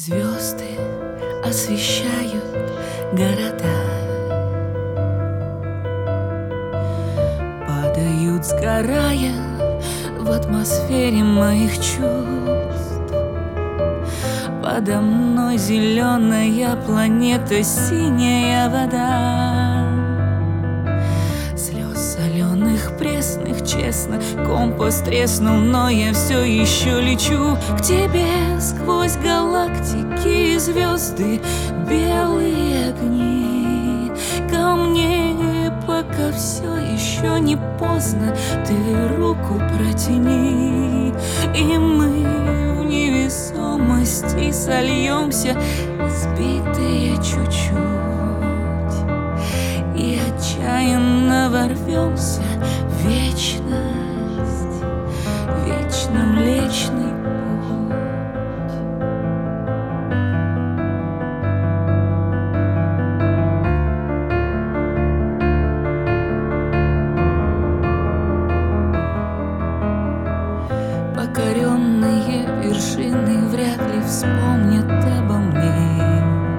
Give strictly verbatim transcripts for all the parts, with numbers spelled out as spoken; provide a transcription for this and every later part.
Звезды освещают города, падают, сгорая в атмосфере моих чувств. Подо мной зеленая планета, синяя вода. Слез соленых, пресных, честно, компас треснул, но я все еще лечу к тебе сквозь галактики и звезды, белые огни. Ко мне, пока все еще не поздно, ты руку протяни, и мы в невесомости сольемся, сбитые чуть-чуть, и отчаянно ворвемся в вечность, вечно Млечный Путь. Покоренные вершины вряд ли вспомнят обо мне.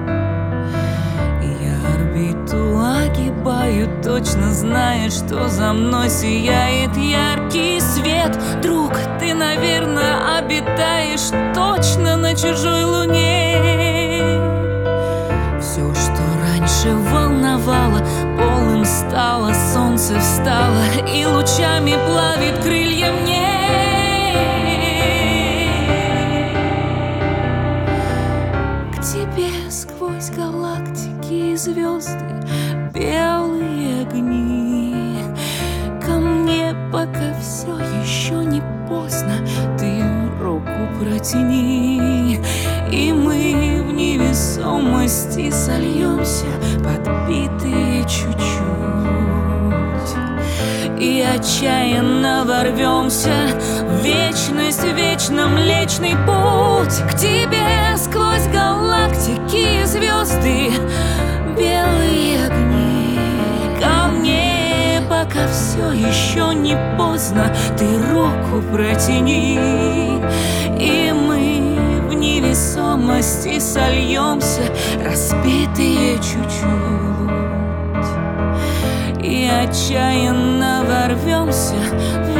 Я орбиту огибаю, точно зная, что за мной сияет яркий свет. Друг, ты, наверное, обитаешь точно на чужой луне. Все, что раньше волновало, полым стало, солнце встало и лучами плавит крылья мне. Тебе сквозь галактики и звезды, белые огни. Ко мне, пока все еще не поздно, ты руку протяни, и мы в невесомости сольемся, подбитые чуть-чуть, и отчаянно ворвемся в вечность, вечно Млечный Путь. К тебе сквозь галактики и звезды, белые огни. Ко мне, пока все еще не поздно, ты руку протяни, и мы в невесомости сольемся, разбитые чуть-чуть, и отчаянно ворвемся в